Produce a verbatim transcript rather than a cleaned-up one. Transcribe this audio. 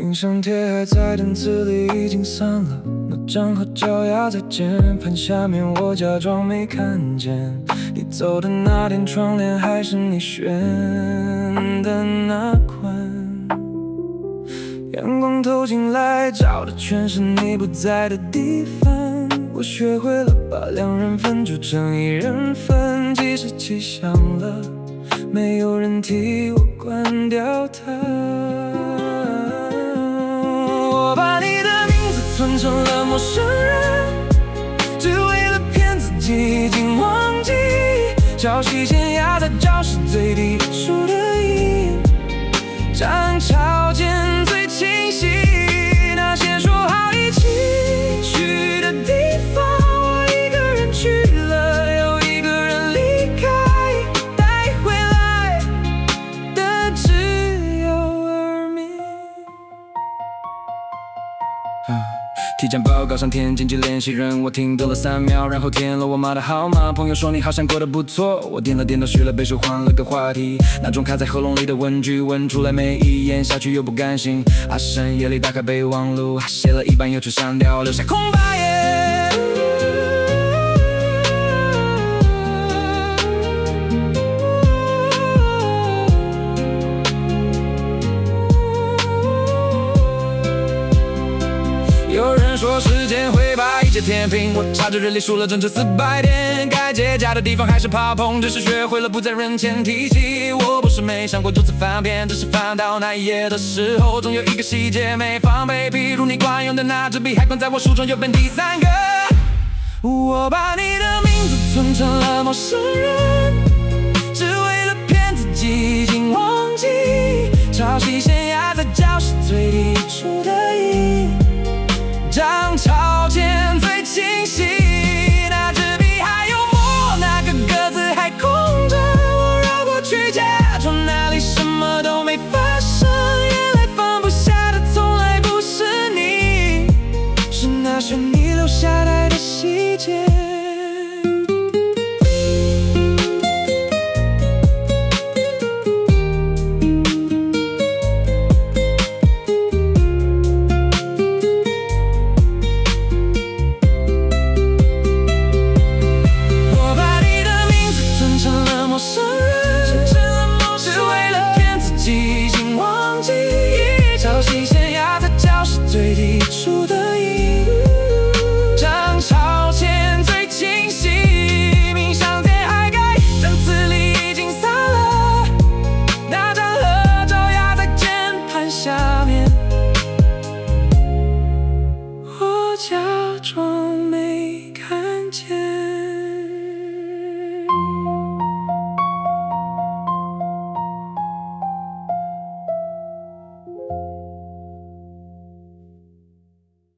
印象贴还在单词里已经散了，那张合照压在键盘下面，我假装没看见。你走的那天窗帘还是你选的那款，阳光透进来，照的全是你不在的地方。我学会了把两人份煮成一人份，即使气响了，没有人替我关掉它。我把你的名字存成了陌生人，只为了骗自己已经忘记。潮汐线压在教室最低处的椅，涨潮间最清晰。那些说好一起去的地方，我一个人去了，又一个人离开，带回来的只有耳鸣。啊体检报告上填紧急联系人，我停顿了三秒，然后填了我妈的号码。朋友说你好像过得不错，我点了点头，续了杯水，换了个话题。那种卡在喉咙里的问句，问出来没一咽下去又不甘心。啊，深夜里打开备忘录，写了一半又去删掉，留下空白页。有人说时间会把一切填平，我查着日历数了整整四百天，该结痂的地方还是怕碰，只是学会了不在人前提起。我不是没想过多次翻篇，只是翻到那一页的时候，总有一个细节没放备，譬如你惯用的那支笔还关在我书中右边第三个。我把你的名字存成了陌生人，只为了骗自己已经忘记。潮汐线压在教室最低处的